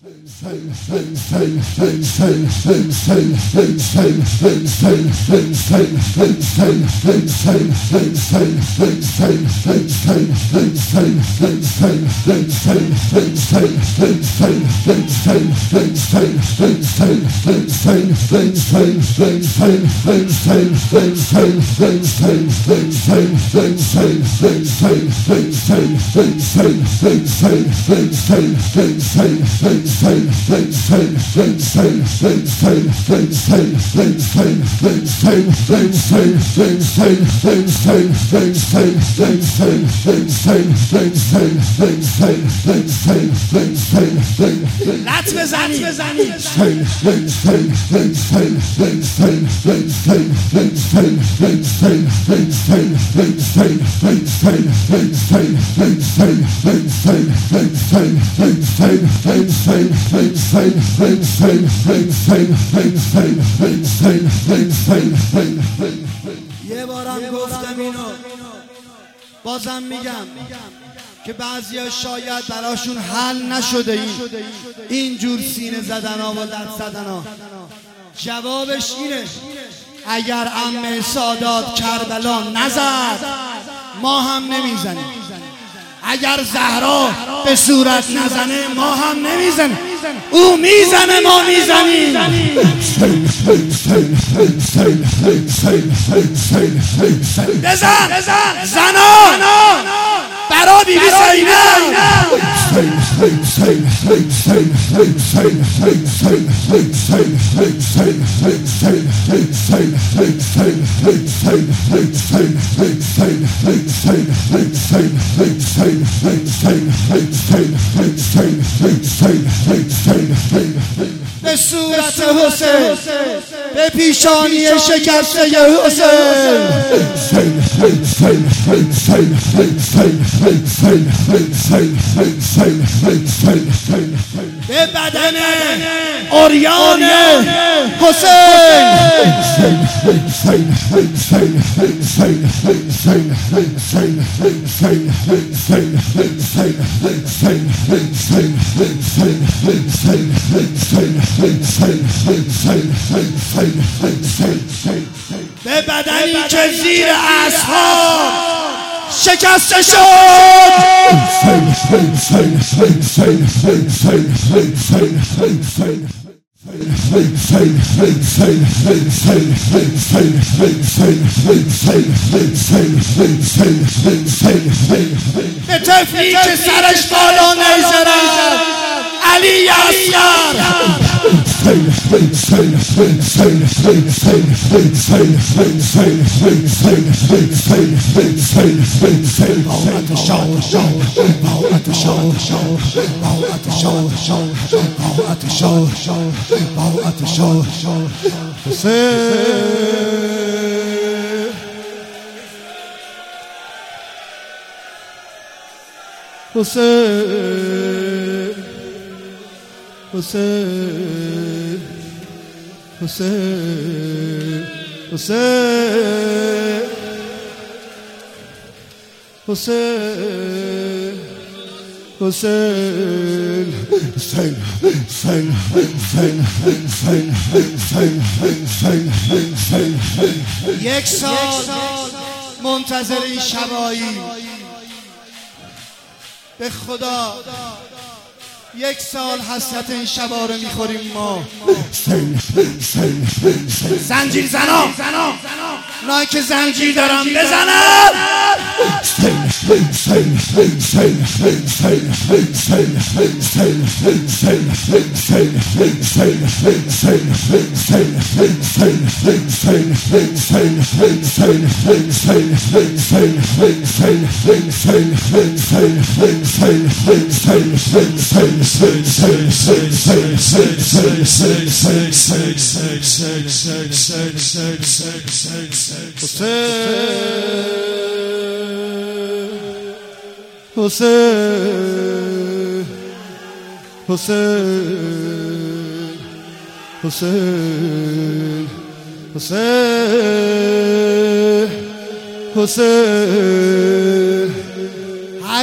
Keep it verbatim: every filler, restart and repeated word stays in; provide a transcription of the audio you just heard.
لط بزنی یه بارم گفتم اینو بازم میگم که بعضیا شاید براشون حل نشده این اینجور سینه زدن ها و لط زدن ها. جوابش اینه اگر عمه سادات کربلا نزد ما هم نمیزنیم، اگر زهرا به صورت نزنه ما هم نمیزنیم، او میزنه ما میزنیم. بزن زنان برا بی بی زینب به صورت حسین، به پیشانی شکسته حسین، به بدن عریان حسین. به بدنی که زیر اصحاب شکسته شد. به طفلی که سرش بالا نیزرد علی اصغر. حسین حسین حسین حسین حسین حسین حسین حسین. یک سال منتظر این شبایی، به خدا یک سال حسرت این شبا رو میخوریم ما. زنجیر زنا اونایی که زنجیر دارم بزنم. حسین حسین حسین حسین حسین.